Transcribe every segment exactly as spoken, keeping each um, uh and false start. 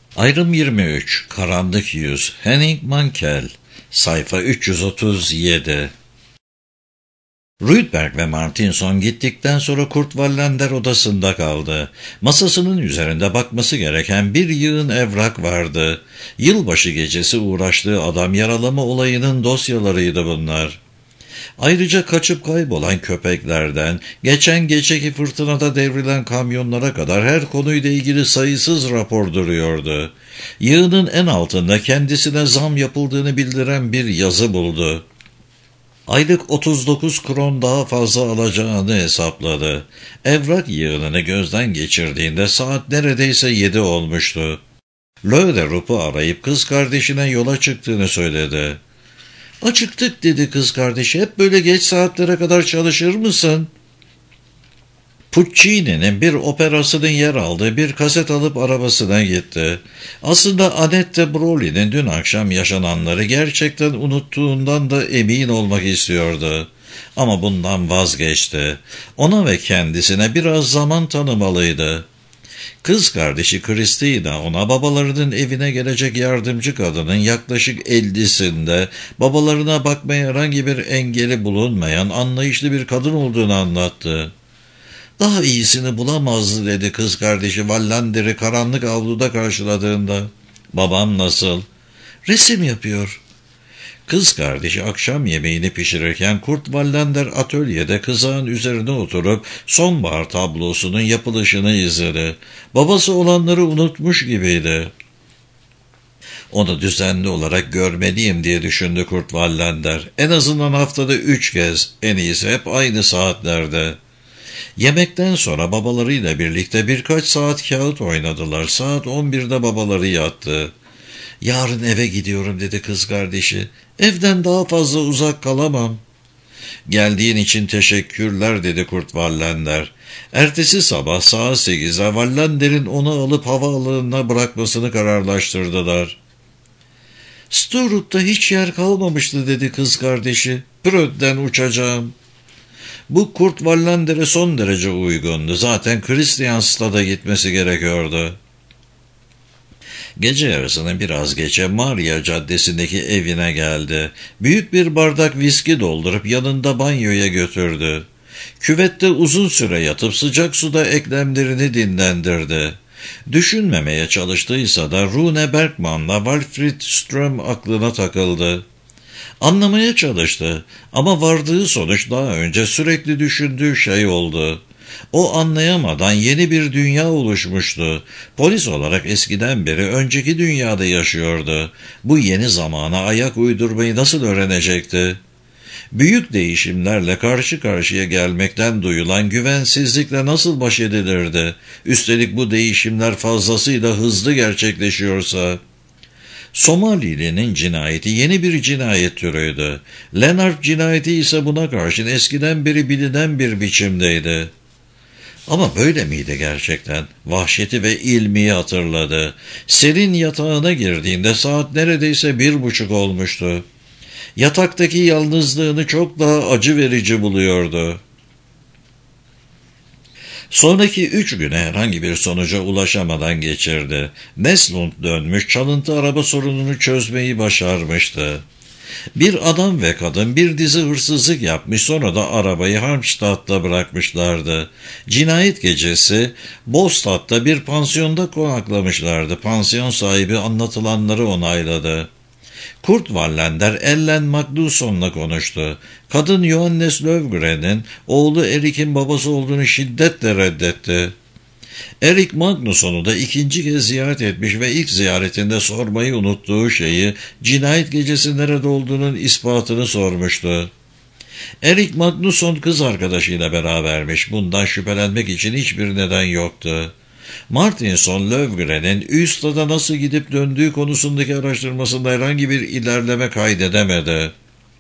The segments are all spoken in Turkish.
Ayrım yirmi üç. Karanlık Yüz. Henning Mankell. Sayfa üç yüz otuz yedi. Rydberg ve Martinson gittikten sonra Kurt Wallander odasında kaldı. Masasının üzerinde bakması gereken bir yığın evrak vardı. Yılbaşı gecesi uğraştığı adam yaralama olayının dosyalarıydı bunlar. Ayrıca kaçıp kaybolan köpeklerden, geçen geceki fırtınada devrilen kamyonlara kadar her konuyla ilgili sayısız rapor duruyordu. Yığının en altında kendisine zam yapıldığını bildiren bir yazı buldu. Aylık otuz dokuz kron daha fazla alacağını hesapladı. Evrak yığınını gözden geçirdiğinde saat neredeyse yedi olmuştu. Löderup'u arayıp kız kardeşine yola çıktığını söyledi. "Acıktık," dedi kız kardeşi. "Hep böyle geç saatlere kadar çalışır mısın?" Puccini'nin bir operasının yer aldığı bir kaset alıp arabasına gitti. Aslında Annette Brolly'nin dün akşam yaşananları gerçekten unuttuğundan da emin olmak istiyordu. Ama bundan vazgeçti. Ona ve kendisine biraz zaman tanımalıydı. Kız kardeşi Christina ona babalarının evine gelecek yardımcı kadının yaklaşık ellisinde babalarına bakmaya herhangi bir engeli bulunmayan anlayışlı bir kadın olduğunu anlattı. "Daha iyisini bulamazdı," dedi kız kardeşi Wallander'i karanlık avluda karşıladığında. "Babam nasıl?" "Resim yapıyor." Kız kardeşi akşam yemeğini pişirirken Kurt Wallander atölyede kızağın üzerine oturup sonbahar tablosunun yapılışını izledi. Babası olanları unutmuş gibiydi. Onu düzenli olarak görmeliyim diye düşündü Kurt Wallander. En azından haftada üç kez, en iyisi hep aynı saatlerde. Yemekten sonra babalarıyla birlikte birkaç saat kağıt oynadılar. Saat on birde babaları yattı. "Yarın eve gidiyorum," dedi kız kardeşi. "Evden daha fazla uzak kalamam." "Geldiğin için teşekkürler," dedi Kurt Wallander. Ertesi sabah saat sekizde Wallander'in onu alıp havaalanına bırakmasını kararlaştırdılar. "Sturup'ta hiç yer kalmamıştı," dedi kız kardeşi. "Bröd'den uçacağım." Bu Kurt Wallander'e son derece uygundu. Zaten Kristianstad'a gitmesi gerekiyordu. Gece yarısını biraz geçe Maria Caddesi'ndeki evine geldi. Büyük bir bardak viski doldurup yanında banyoya götürdü. Küvette uzun süre yatıp sıcak suda eklemlerini dinlendirdi. Düşünmemeye çalıştıysa da Rune Bergman'la Walfrid Ström aklına takıldı. Anlamaya çalıştı ama vardığı sonuç daha önce sürekli düşündüğü şey oldu. O anlayamadan yeni bir dünya oluşmuştu. Polis olarak eskiden beri önceki dünyada yaşıyordu. Bu yeni zamana ayak uydurmayı nasıl öğrenecekti? Büyük değişimlerle karşı karşıya gelmekten duyulan güvensizlikle nasıl baş edilirdi? Üstelik bu değişimler fazlasıyla hızlı gerçekleşiyorsa. Somalili'nin cinayeti yeni bir cinayet türüydü. Lennart cinayeti ise buna karşın eskiden beri bilinen bir biçimdeydi. Ama böyle miydi gerçekten? Vahşeti ve ilmiyi hatırladı. Serin yatağına girdiğinde saat neredeyse bir buçuk olmuştu. Yataktaki yalnızlığını çok daha acı verici buluyordu. Sonraki üç güne herhangi bir sonuca ulaşamadan geçirdi. Neslund dönmüş, çalıntı araba sorununu çözmeyi başarmıştı. Bir adam ve kadın bir dizi hırsızlık yapmış, sonra da arabayı Halmstad'da bırakmışlardı. Cinayet gecesi Bostad'da bir pansiyonda konaklamışlardı. Pansiyon sahibi anlatılanları onayladı. Kurt Wallander Ellen Magnusson'la konuştu. Kadın Johannes Lövgren'in oğlu Erik'in babası olduğunu şiddetle reddetti. Erik Magnusson'u da ikinci kez ziyaret etmiş ve ilk ziyaretinde sormayı unuttuğu şeyi, cinayet gecesi nerede olduğunun ispatını sormuştu. Erik Magnusson kız arkadaşıyla berabermiş. Bundan şüphelenmek için hiçbir neden yoktu. Martinson, Lövgren'in Ystad'a nasıl gidip döndüğü konusundaki araştırmasında herhangi bir ilerleme kaydedemedi.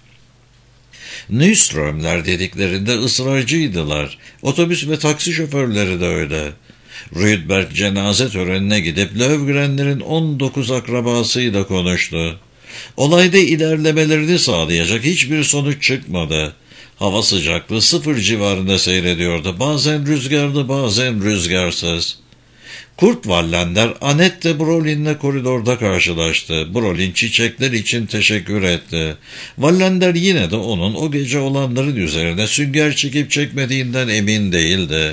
Nyströmler dediklerinde ısrarcıydılar. Otobüs ve taksi şoförleri de öyle. Rydberg cenaze törenine gidip Lövgrenlerin on dokuz akrabasıyla konuştu. Olayda ilerlemelerini sağlayacak hiçbir sonuç çıkmadı. Hava sıcaklığı sıfır civarında seyrediyordu. Bazen rüzgarlı, bazen rüzgarsız. Kurt Wallander, Annette Brolin'le koridorda karşılaştı. Brolin çiçekler için teşekkür etti. Wallander yine de onun o gece olanların üzerine sünger çekip çekmediğinden emin değildi.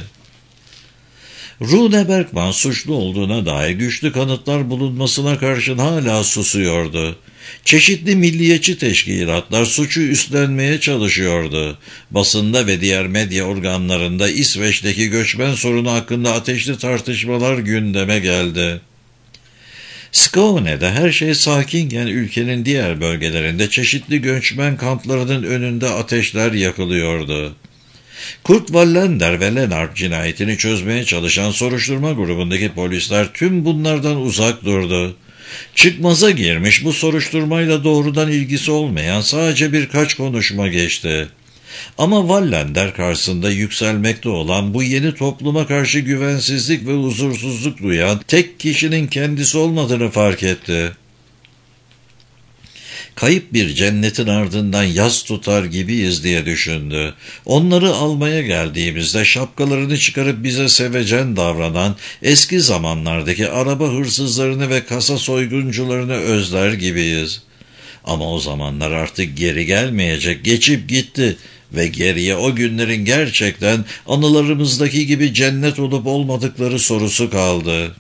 Rune Bergman suçlu olduğuna dair güçlü kanıtlar bulunmasına karşın hala susuyordu. Çeşitli milliyetçi teşkilatlar suçu üstlenmeye çalışıyordu. Basında ve diğer medya organlarında İsveç'teki göçmen sorunu hakkında ateşli tartışmalar gündeme geldi. Skåne'de her şey sakinken ülkenin diğer bölgelerinde çeşitli göçmen kamplarının önünde ateşler yakılıyordu. Kurt Wallander ve Lennart cinayetini çözmeye çalışan soruşturma grubundaki polisler tüm bunlardan uzak durdu. Çıkmaza girmiş bu soruşturmayla doğrudan ilgisi olmayan sadece birkaç konuşma geçti. Ama Wallander karşısında yükselmekte olan bu yeni topluma karşı güvensizlik ve huzursuzluk duyan tek kişinin kendisi olmadığını fark etti. Kayıp bir cennetin ardından yas tutar gibiyiz diye düşündü. Onları almaya geldiğimizde şapkalarını çıkarıp bize sevecen davranan eski zamanlardaki araba hırsızlarını ve kasa soyguncularını özler gibiyiz. Ama o zamanlar artık geri gelmeyecek, geçip gitti ve geriye o günlerin gerçekten anılarımızdaki gibi cennet olup olmadıkları sorusu kaldı.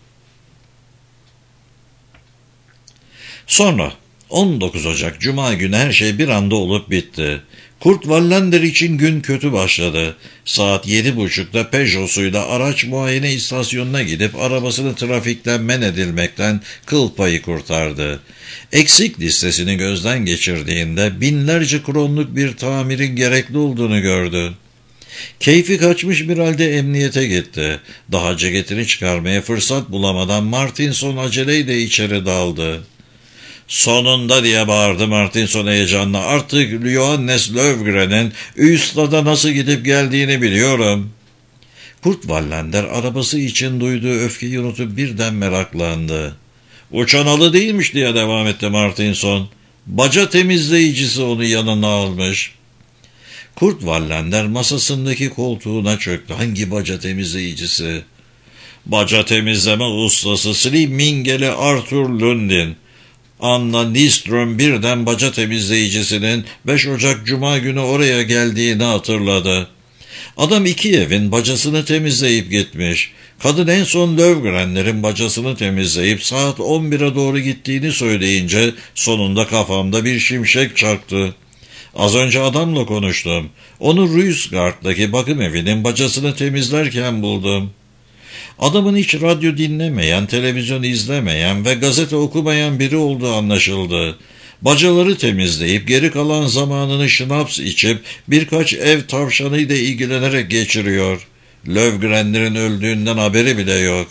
Sonra on dokuz Ocak Cuma günü her şey bir anda olup bitti. Kurt Wallander için gün kötü başladı. Saat yedi buçukta Peugeot'suyla araç muayene istasyonuna gidip arabasını trafikten men edilmekten kıl payı kurtardı. Eksik listesini gözden geçirdiğinde binlerce kronluk bir tamirin gerekli olduğunu gördü. Keyfi kaçmış bir halde emniyete gitti. Daha ceketini çıkarmaya fırsat bulamadan Martinson aceleyle içeri daldı. "Sonunda!" diye bağırdı Martinson heyecanla. "Artık Johannes Löfgren'in Ystad'a nasıl gidip geldiğini biliyorum." Kurt Wallander arabası için duyduğu öfkeyi unutup birden meraklandı. "Uçan alı değilmiş," diye devam etti Martinson. "Baca temizleyicisi onu yanına almış." Kurt Wallander masasındaki koltuğuna çöktü. "Hangi baca temizleyicisi?" "Baca temizleme ustası Slim Mingeli Arthur Lundin." Anna Nyström birden baca temizleyicisinin beş Ocak Cuma günü oraya geldiğini hatırladı. Adam iki evin bacasını temizleyip gitmiş. Kadın en son Löfgren'lerin bacasını temizleyip saat on bire doğru gittiğini söyleyince sonunda kafamda bir şimşek çaktı. Az önce adamla konuştum. Onu Rüysgard'daki bakım evinin bacasını temizlerken buldum. Adamın hiç radyo dinlemeyen, televizyon izlemeyen ve gazete okumayan biri olduğu anlaşıldı. Bacaları temizleyip geri kalan zamanını şınaps içip birkaç ev tavşanıyla ilgilenerek geçiriyor. Löfgren'lerin öldüğünden haberi bile yok.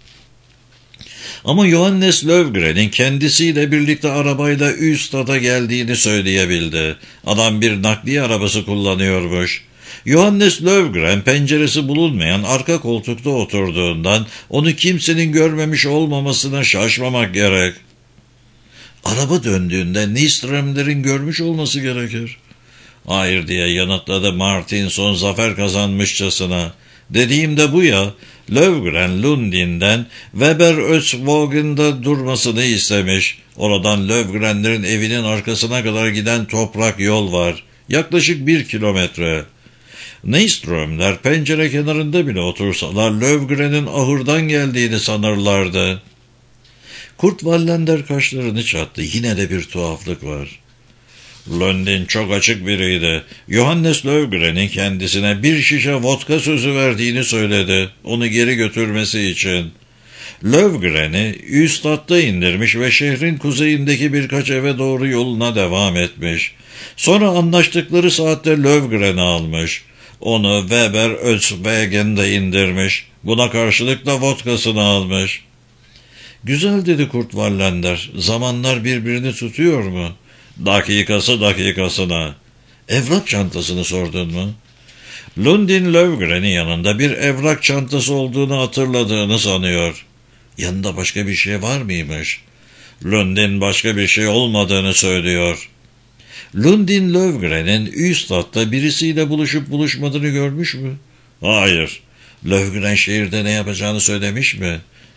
Ama Johannes Löfgren'in kendisiyle birlikte arabayla Ystad'a geldiğini söyleyebildi. Adam bir nakliye arabası kullanıyormuş. Johannes Löfgren penceresi bulunmayan arka koltukta oturduğundan onu kimsenin görmemiş olmamasına şaşmamak gerek. "Araba döndüğünde Nyström'lerin görmüş olması gerekir." "Hayır," diye yanıtladı Martinson zafer kazanmışçasına. "Dediğim de bu ya, Löfgren Lundin'den Weber Östvågen'da durmasını istemiş. Oradan Löfgren'lerin evinin arkasına kadar giden toprak yol var. Yaklaşık bir kilometre. Nyströmler pencere kenarında bile otursalar Löfgren'in ahırdan geldiğini sanırlardı." Kurt Wallander kaşlarını çattı. Yine de bir tuhaflık var. Lundin çok açık biriydi. Johannes Löfgren'in kendisine bir şişe vodka sözü verdiğini söyledi. Onu geri götürmesi için. Löfgren'i Ystad'da indirmiş ve şehrin kuzeyindeki birkaç eve doğru yoluna devam etmiş. Sonra anlaştıkları saatte Löfgren'i almış. Onu Weber Östvågen'de indirmiş. Buna karşılık da vodkasını almış. "Güzel," dedi Kurt Wallander. "Zamanlar birbirini tutuyor mu?" "Dakikası dakikasına." "Evrak çantasını sordun mu?" Lundin Löfgren'in yanında bir evrak çantası olduğunu hatırladığını sanıyor. "Yanında başka bir şey var mıymış?" Lundin başka bir şey olmadığını söylüyor. Lundin Löfgren'in Ystad'da birisiyle buluşup buluşmadığını görmüş mü? "Hayır." "Löfgren şehirde ne yapacağını söylemiş mi?"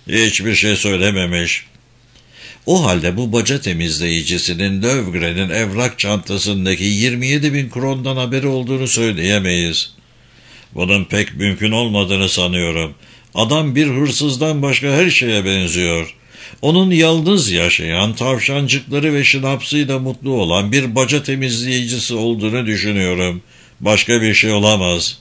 Hiçbir şey söylememiş. O halde bu baca temizleyicisinin Lövgren'in evrak çantasındaki yirmi yedi bin krondan haberi olduğunu söyleyemeyiz. Bunun pek mümkün olmadığını sanıyorum. Adam bir hırsızdan başka her şeye benziyor. Onun yalnız yaşayan, tavşancıkları ve şınapsıyla mutlu olan bir baca temizleyicisi olduğunu düşünüyorum. Başka bir şey olamaz.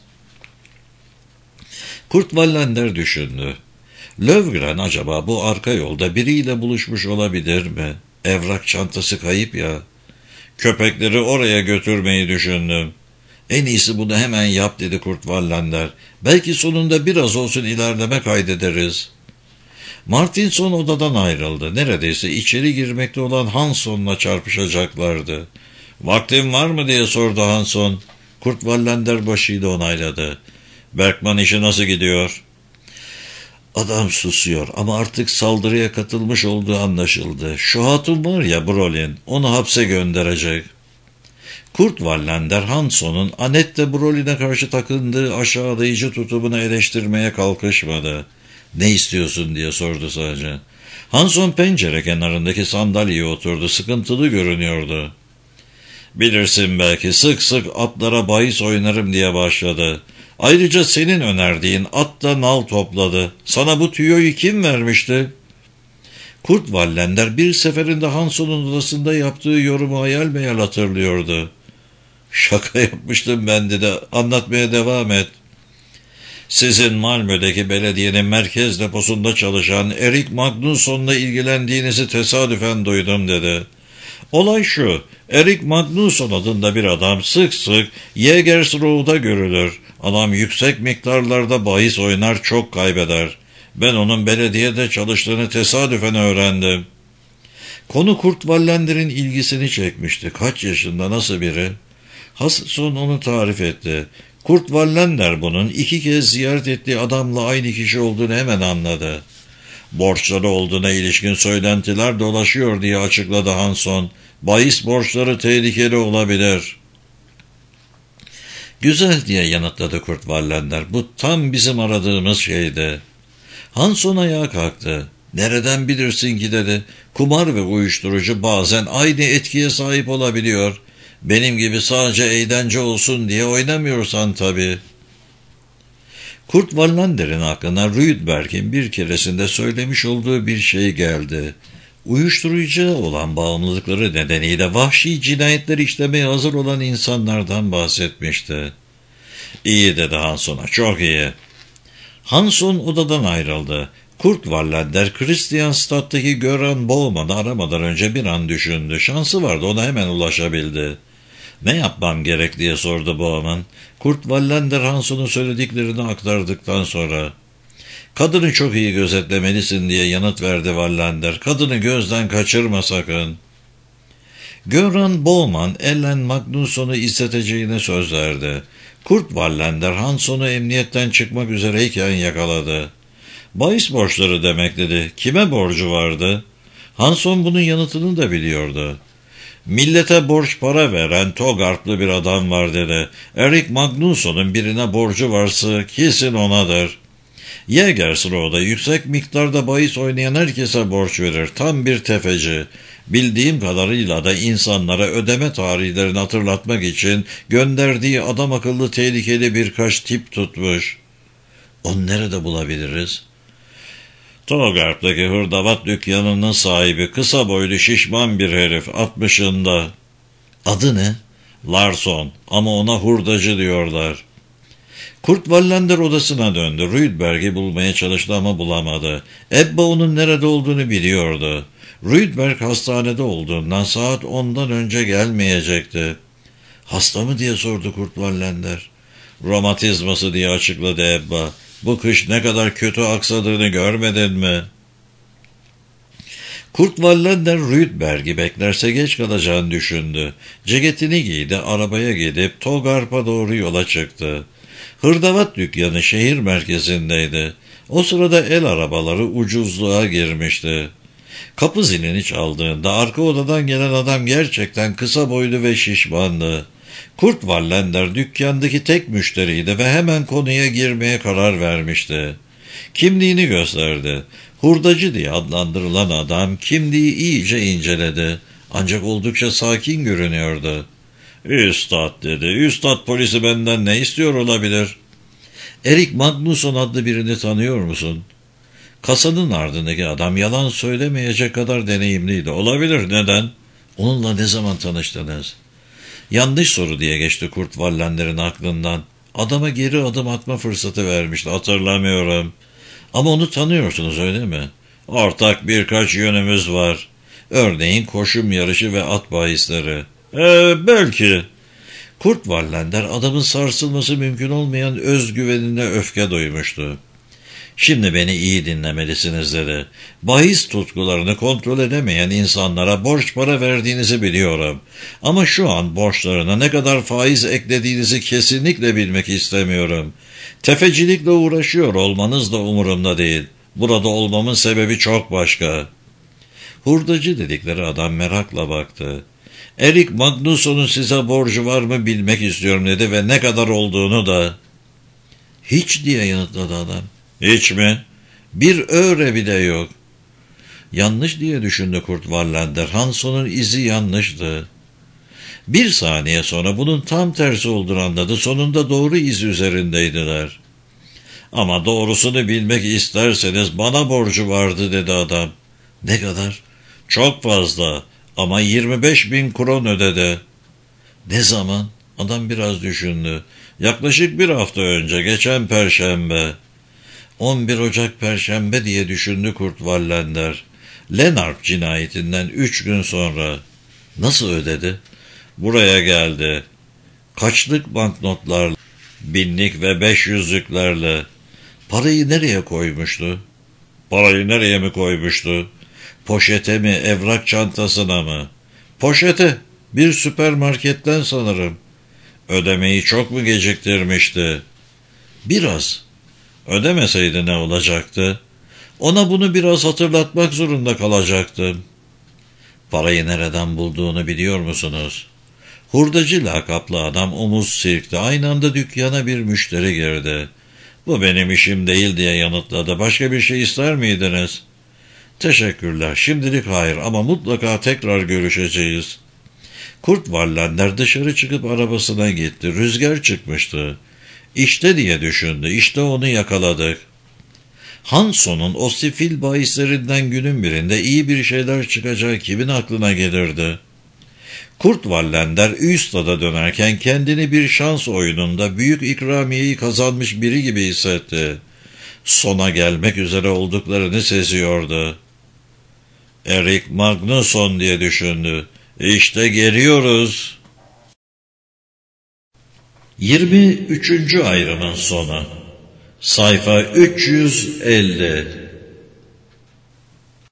Kurt Wallander düşündü. Lövgren acaba bu arka yolda biriyle buluşmuş olabilir mi? Evrak çantası kayıp ya. Köpekleri oraya götürmeyi düşündüm. En iyisi bunu hemen yap dedi Kurt Wallander. Belki sonunda biraz olsun ilerleme kaydederiz. Martinson odadan ayrıldı. Neredeyse içeri girmekte olan Hansson'la çarpışacaklardı. Vaktin var mı diye sordu Hansson. Kurt Wallander başıyla onayladı. Bergman işi nasıl gidiyor? Adam susuyor ama artık saldırıya katılmış olduğu anlaşıldı. Şu hatun var ya Brolin, onu hapse gönderecek. Kurt Wallander Hansson'un Annette Brolin'e karşı takındığı aşağılayıcı tutumunu eleştirmeye kalkışmadı. Ne istiyorsun diye sordu sadece. Hansson pencere kenarındaki sandalyeye oturdu, sıkıntılı görünüyordu. Bilirsin belki sık sık atlara bahis oynarım diye başladı. Ayrıca senin önerdiğin at da nal topladı. Sana bu tüyoyu kim vermişti? Kurt Wallander bir seferinde Hansson'un odasında yaptığı yorumu hayal meyal hatırlıyordu. Şaka yapmıştım ben de, anlatmaya devam et. Sizin Malmö'deki belediyenin merkez deposunda çalışan Erik Magnusson'la ilgilendiğinizi tesadüfen duydum dedi. Olay şu, Erik Magnusson adında bir adam sık sık Jägersro'da görülür. Adam yüksek miktarlarda bahis oynar, çok kaybeder. Ben onun belediyede çalıştığını tesadüfen öğrendim. Konu Kurt Wallander'in ilgisini çekmişti. Kaç yaşında, nasıl biri? Hansson onu tarif etti. Kurt Wallander bunun iki kez ziyaret ettiği adamla aynı kişi olduğunu hemen anladı. Borçları olduğuna ilişkin söylentiler dolaşıyor diye açıkladı Hansson. Bahis borçları tehlikeli olabilir. Güzel diye yanıtladı Kurt Wallander. Bu tam bizim aradığımız şeydi. Hansson ayağa kalktı. Nereden bilirsin ki dedi. Kumar ve uyuşturucu bazen aynı etkiye sahip olabiliyor. Benim gibi sadece eğlence olsun diye oynamıyorsan tabii. Kurt Wallander'in aklına Rydberg'in bir keresinde söylemiş olduğu bir şey geldi. Uyuşturucuya olan bağımlılıkları nedeniyle vahşi cinayetler işlemeye hazır olan insanlardan bahsetmişti. İyi dedi Hansson'a, çok iyi. Hansson odadan ayrıldı. Kurt Wallander, Christianstadt'taki Göran Bauman'ı aramadan önce bir an düşündü. Şansı vardı, ona hemen ulaşabildi. Ne yapmam gerek diye sordu Bauman. Kurt Wallander Hansson'un söylediklerini aktardıktan sonra. Kadını çok iyi gözetlemelisin diye yanıt verdi Wallander. Kadını gözden kaçırma sakın. Göran Bauman, Ellen Magnusson'u isteteceğine söz verdi. Kurt Wallander Hansson'u emniyetten çıkmak üzereyken yakaladı. Bahis borçları demek dedi. Kime borcu vardı? Hansson bunun yanıtını da biliyordu. Millete borç para veren Togartlı bir adam var dedi. Erik Magnusson'un birine borcu varsa kesin onadır. Jägersro'da yüksek miktarda bahis oynayan herkese borç verir. Tam bir tefeci. Bildiğim kadarıyla da insanlara ödeme tarihlerini hatırlatmak için gönderdiği adam akıllı tehlikeli birkaç tip tutmuş. Onu nerede bulabiliriz? Togart'taki hırdavat dükkanının sahibi, kısa boylu şişman bir herif, altmışında. Adı ne? Larsson, ama ona hurdacı diyorlar. Kurt Wallander odasına döndü. Rydberg'i bulmaya çalıştı ama bulamadı. Ebba onun nerede olduğunu biliyordu. Rydberg hastanede olduğundan saat ondan önce gelmeyecekti. Hasta mı diye sordu Kurt Wallander. Romatizması diye açıkladı Ebba. Bu kış ne kadar kötü aksadığını görmedin mi? Kurt Wallander Rydberg'i beklerse geç kalacağını düşündü. Ceketini giydi, arabaya gidip Togarp'a doğru yola çıktı. Hırdavat dükkanı şehir merkezindeydi. O sırada el arabaları ucuzluğa girmişti. Kapı zilini çaldığında arka odadan gelen adam gerçekten kısa boylu ve şişmandı. Kurt Wallander dükkandaki tek müşteriydi ve hemen konuya girmeye karar vermişti. Kimliğini gösterdi. Hurdacı diye adlandırılan adam kimliği iyice inceledi. Ancak oldukça sakin görünüyordu. "Üstad," dedi. "Üstad polisi benden ne istiyor olabilir?" "Erik Magnusson adlı birini tanıyor musun?" Kasanın ardındaki adam yalan söylemeyecek kadar deneyimliydi. "Olabilir, neden?" "Onunla ne zaman tanıştınız?" Yanlış soru diye geçti Kurt Wallender'in aklından. Adama geri adım atma fırsatı vermişti. "Hatırlamıyorum." "Ama onu tanıyorsunuz, öyle mi?" "Ortak birkaç yönümüz var. Örneğin koşum yarışı ve at bahisleri." Ee, belki. Kurt Wallander adamın sarsılması mümkün olmayan özgüvenine öfke duymuştu. "Şimdi beni iyi dinlemelisiniz," dedi. "Bahis tutkularını kontrol edemeyen insanlara borç para verdiğinizi biliyorum. Ama şu an borçlarına ne kadar faiz eklediğinizi kesinlikle bilmek istemiyorum. Tefecilikle uğraşıyor olmanız da umurumda değil. Burada olmamın sebebi çok başka." Hurdacı dedikleri adam merakla baktı. "Erik Magnusson'un size borcu var mı bilmek istiyorum," dedi ve ne kadar olduğunu da. "Hiç," diye yanıtladı adam. "Hiç mi? Bir öre bile yok." Yanlış diye düşündü Kurt Wallander. Hanson'un izi yanlıştı. Bir saniye sonra bunun tam tersi olduğunu anladı. Sonunda doğru iz üzerindeydiler. "Ama doğrusunu bilmek isterseniz bana borcu vardı," dedi adam. "Ne kadar?" "Çok fazla. Ama yirmi beş bin kron ödedi." "Ne zaman?" Adam biraz düşündü. "Yaklaşık bir hafta önce, geçen Perşembe." on bir Ocak Perşembe diye düşündü Kurt Wallander. Lennart cinayetinden üç gün sonra. "Nasıl ödedi?" "Buraya geldi. Kaçlık banknotlarla, binlik ve beş yüzlüklerle." "Parayı nereye koymuştu?" "Parayı nereye mi koymuştu? Poşete mi, evrak çantasına mı?" "Poşete. Bir süpermarketten sanırım." "Ödemeyi çok mu geciktirmişti?" "Biraz." "Ödemeseydi ne olacaktı?" "Ona bunu biraz hatırlatmak zorunda kalacaktım." "Parayı nereden bulduğunu biliyor musunuz?" Hurdacı lakaplı adam omuz silkti. Aynı anda dükkana bir müşteri girdi. "Bu benim işim değil," diye yanıtladı. "Başka bir şey ister miydiniz?" "Teşekkürler. Şimdilik hayır ama mutlaka tekrar görüşeceğiz." Kurt Wallander dışarı çıkıp arabasına gitti. Rüzgar çıkmıştı. "İşte," diye düşündü. "İşte onu yakaladık." Hanson'un o sefil bahislerinden günün birinde iyi bir şeyler çıkacağı kimin aklına gelirdi? Kurt Wallander Ystad'a dönerken kendini bir şans oyununda büyük ikramiyeyi kazanmış biri gibi hissetti. Sona gelmek üzere olduklarını seziyordu. "Erik Magnusson," diye düşündü. "İşte geliyoruz." yirmi üçüncü ayrımın sonu. Sayfa üç yüz elli.